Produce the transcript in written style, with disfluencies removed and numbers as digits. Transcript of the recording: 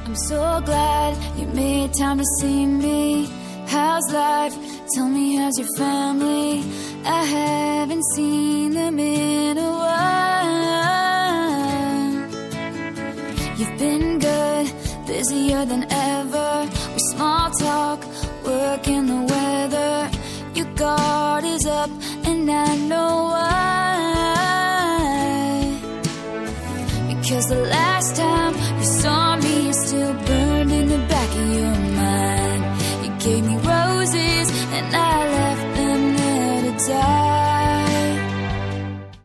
I'm so glad you made time to see me. How's life? Tell me, how's your family? I haven't seen them in a while. You've been good, busier than ever, with small talk, work in the weather. Your guard is up,